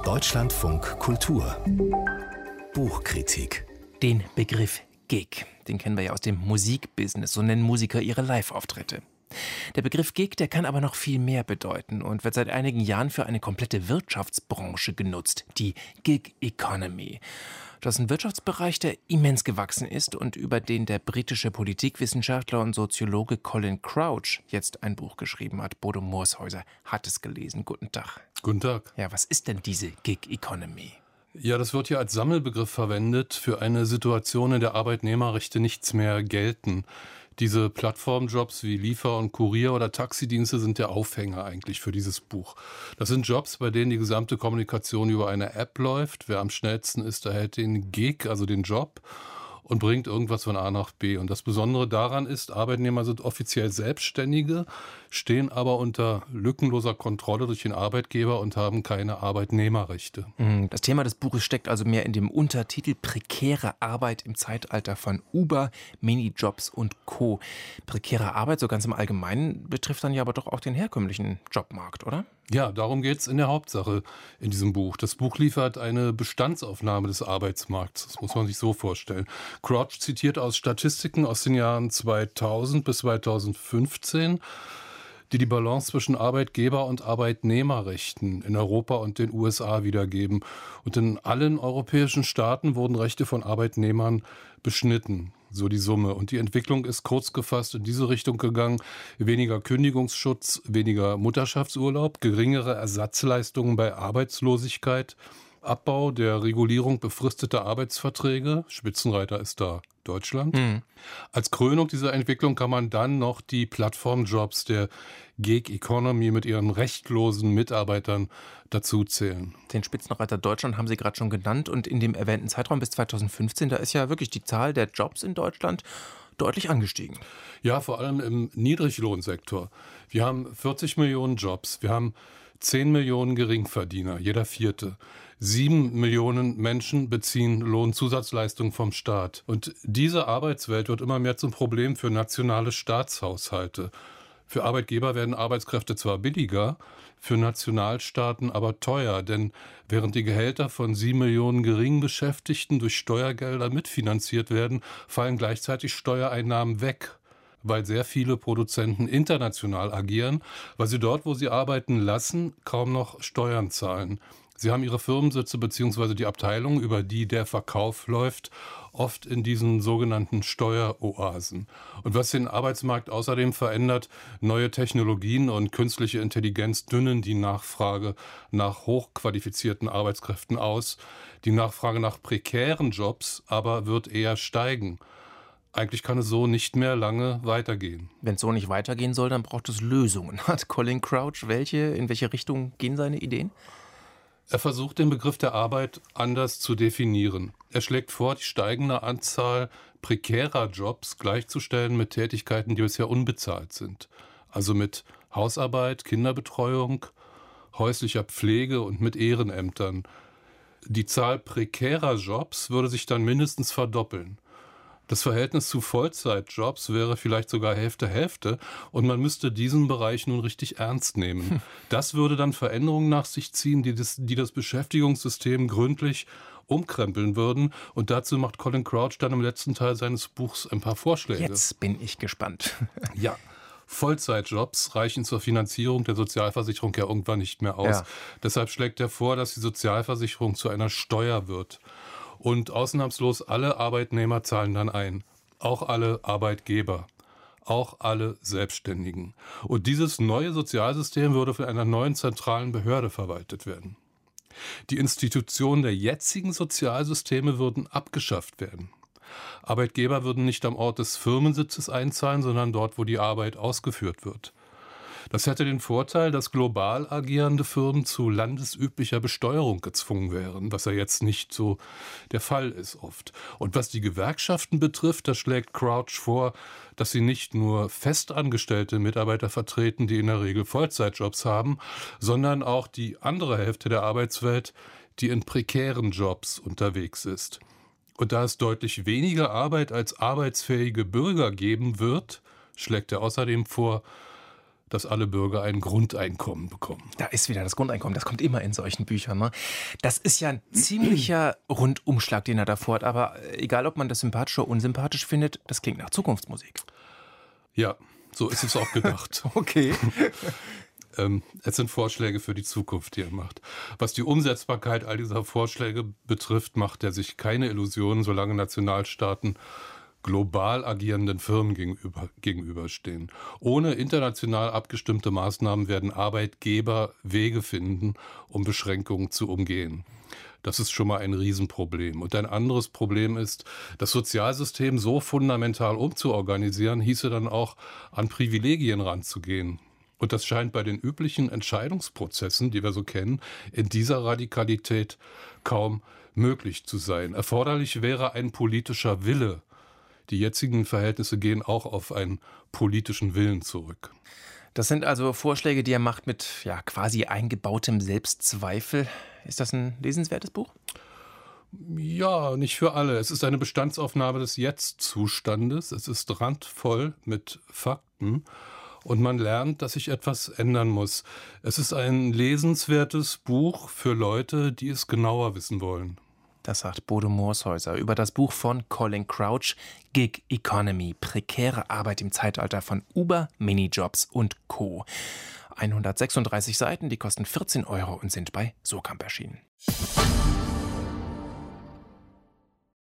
Deutschlandfunk Kultur Buchkritik. Den Begriff Gig, den kennen wir ja aus dem Musikbusiness, so nennen Musiker ihre Live-Auftritte. Der Begriff Gig, der kann aber noch viel mehr bedeuten und wird seit einigen Jahren für eine komplette Wirtschaftsbranche genutzt, die Gig Economy. Das ist ein Wirtschaftsbereich, der immens gewachsen ist und über den der britische Politikwissenschaftler und Soziologe Colin Crouch jetzt ein Buch geschrieben hat. Bodo Morshäuser hat es gelesen. Guten Tag. Guten Tag. Ja, was ist denn diese Gig Economy? Ja, das wird hier als Sammelbegriff verwendet für eine Situation, in der Arbeitnehmerrechte nichts mehr gelten. Diese Plattformjobs wie Liefer- und Kurier- oder Taxidienste sind der Aufhänger eigentlich für dieses Buch. Das sind Jobs, bei denen die gesamte Kommunikation über eine App läuft. Wer am schnellsten ist, erhält den Gig, also den Job, und bringt irgendwas von A nach B. Und das Besondere daran ist, Arbeitnehmer sind offiziell Selbstständige, stehen aber unter lückenloser Kontrolle durch den Arbeitgeber und haben keine Arbeitnehmerrechte. Das Thema des Buches steckt also mehr in dem Untertitel Prekäre Arbeit im Zeitalter von Uber, Minijobs und Co. Prekäre Arbeit, so ganz im Allgemeinen, betrifft dann ja aber doch auch den herkömmlichen Jobmarkt, oder? Ja, darum geht's in der Hauptsache in diesem Buch. Das Buch liefert eine Bestandsaufnahme des Arbeitsmarkts. Das muss man sich so vorstellen. Crouch zitiert aus Statistiken aus den Jahren 2000 bis 2015, die Balance zwischen Arbeitgeber- und Arbeitnehmerrechten in Europa und den USA wiedergeben. Und in allen europäischen Staaten wurden Rechte von Arbeitnehmern beschnitten. So die Summe. Und die Entwicklung ist kurz gefasst in diese Richtung gegangen. Weniger Kündigungsschutz, weniger Mutterschaftsurlaub, geringere Ersatzleistungen bei Arbeitslosigkeit, Abbau der Regulierung befristeter Arbeitsverträge. Spitzenreiter ist da Deutschland. Als Krönung dieser Entwicklung kann man dann noch die Plattformjobs der Gig Economy mit ihren rechtlosen Mitarbeitern dazuzählen. Den Spitzenreiter Deutschland haben Sie gerade schon genannt und in dem erwähnten Zeitraum bis 2015, da ist ja wirklich die Zahl der Jobs in Deutschland deutlich angestiegen. Ja, vor allem im Niedriglohnsektor. Wir haben 40 Millionen Jobs, wir haben 10 Millionen Geringverdiener, jeder vierte. 7 Millionen Menschen beziehen Lohnzusatzleistungen vom Staat. Und diese Arbeitswelt wird immer mehr zum Problem für nationale Staatshaushalte. Für Arbeitgeber werden Arbeitskräfte zwar billiger, für Nationalstaaten aber teuer, denn während die Gehälter von 7 Millionen Geringbeschäftigten durch Steuergelder mitfinanziert werden, fallen gleichzeitig Steuereinnahmen weg, weil sehr viele Produzenten international agieren, weil sie dort, wo sie arbeiten lassen, kaum noch Steuern zahlen. Sie haben ihre Firmensitze bzw. die Abteilung, über die der Verkauf läuft, oft in diesen sogenannten Steueroasen. Und was den Arbeitsmarkt außerdem verändert, neue Technologien und künstliche Intelligenz dünnen die Nachfrage nach hochqualifizierten Arbeitskräften aus. Die Nachfrage nach prekären Jobs aber wird eher steigen. Eigentlich kann es so nicht mehr lange weitergehen. Wenn es so nicht weitergehen soll, dann braucht es Lösungen. Hat Colin Crouch in welche Richtung gehen seine Ideen? Er versucht, den Begriff der Arbeit anders zu definieren. Er schlägt vor, die steigende Anzahl prekärer Jobs gleichzustellen mit Tätigkeiten, die bisher unbezahlt sind. Also mit Hausarbeit, Kinderbetreuung, häuslicher Pflege und mit Ehrenämtern. Die Zahl prekärer Jobs würde sich dann mindestens verdoppeln. Das Verhältnis zu Vollzeitjobs wäre vielleicht sogar Hälfte-Hälfte und man müsste diesen Bereich nun richtig ernst nehmen. Das würde dann Veränderungen nach sich ziehen, die das Beschäftigungssystem gründlich umkrempeln würden. Und dazu macht Colin Crouch dann im letzten Teil seines Buchs ein paar Vorschläge. Jetzt bin ich gespannt. Ja. Vollzeitjobs reichen zur Finanzierung der Sozialversicherung ja irgendwann nicht mehr aus. Ja. Deshalb schlägt er vor, dass die Sozialversicherung zu einer Steuer wird. Und ausnahmslos alle Arbeitnehmer zahlen dann ein. Auch alle Arbeitgeber. Auch alle Selbstständigen. Und dieses neue Sozialsystem würde von einer neuen zentralen Behörde verwaltet werden. Die Institutionen der jetzigen Sozialsysteme würden abgeschafft werden. Arbeitgeber würden nicht am Ort des Firmensitzes einzahlen, sondern dort, wo die Arbeit ausgeführt wird. Das hätte den Vorteil, dass global agierende Firmen zu landesüblicher Besteuerung gezwungen wären, was ja jetzt nicht so der Fall ist oft. Und was die Gewerkschaften betrifft, da schlägt Crouch vor, dass sie nicht nur festangestellte Mitarbeiter vertreten, die in der Regel Vollzeitjobs haben, sondern auch die andere Hälfte der Arbeitswelt, die in prekären Jobs unterwegs ist. Und da es deutlich weniger Arbeit als arbeitsfähige Bürger geben wird, schlägt er außerdem vor, dass alle Bürger ein Grundeinkommen bekommen. Da ist wieder das Grundeinkommen, das kommt immer in solchen Büchern. Ne? Das ist ja ein ziemlicher Rundumschlag, den er da vorhat. Aber egal, ob man das sympathisch oder unsympathisch findet, das klingt nach Zukunftsmusik. Ja, so ist es auch gedacht. Okay. Es sind Vorschläge für die Zukunft, die er macht. Was die Umsetzbarkeit all dieser Vorschläge betrifft, macht er sich keine Illusionen, solange Nationalstaaten global agierenden Firmen gegenüberstehen. Ohne international abgestimmte Maßnahmen werden Arbeitgeber Wege finden, um Beschränkungen zu umgehen. Das ist schon mal ein Riesenproblem. Und ein anderes Problem ist, das Sozialsystem so fundamental umzuorganisieren, hieße dann auch, an Privilegien ranzugehen. Und das scheint bei den üblichen Entscheidungsprozessen, die wir so kennen, in dieser Radikalität kaum möglich zu sein. Erforderlich wäre ein politischer Wille. Die jetzigen Verhältnisse gehen auch auf einen politischen Willen zurück. Das sind also Vorschläge, die er macht mit quasi eingebautem Selbstzweifel. Ist das ein lesenswertes Buch? Ja, nicht für alle. Es ist eine Bestandsaufnahme des Jetzt-Zustandes. Es ist randvoll mit Fakten. Und man lernt, dass sich etwas ändern muss. Es ist ein lesenswertes Buch für Leute, die es genauer wissen wollen. Das sagt Bodo Morshäuser über das Buch von Colin Crouch, Gig Economy, prekäre Arbeit im Zeitalter von Uber, Minijobs und Co. 136 Seiten, die kosten 14 € und sind bei Surkamp erschienen.